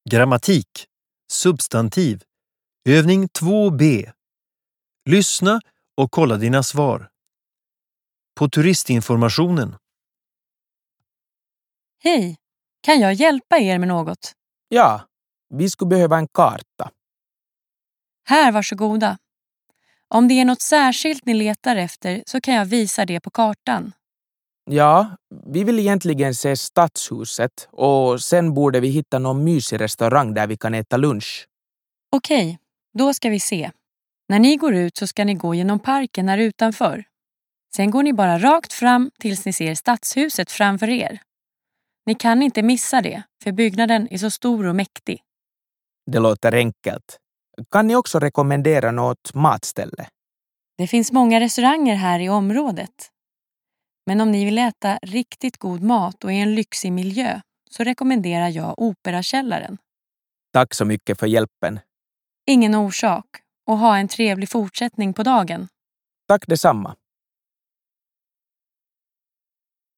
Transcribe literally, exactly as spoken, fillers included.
Grammatik. Substantiv. Övning två B. Lyssna och kolla dina svar. På turistinformationen. Hej, kan jag hjälpa er med något? Ja, vi skulle behöva en karta. Här, varsågoda. Om det är något särskilt ni letar efter så kan jag visa det på kartan. Ja, vi vill egentligen se stadshuset och sen borde vi hitta någon mysig restaurang där vi kan äta lunch. Okej, då ska vi se. När ni går ut så ska ni gå genom parken här utanför. Sen går ni bara rakt fram tills ni ser stadshuset framför er. Ni kan inte missa det, för byggnaden är så stor och mäktig. Det låter enkelt. Kan ni också rekommendera något matställe? Det finns många restauranger här i området. Men om ni vill äta riktigt god mat och i en lyxig miljö så rekommenderar jag Operakällaren. Tack så mycket för hjälpen. Ingen orsak, och ha en trevlig fortsättning på dagen. Tack detsamma.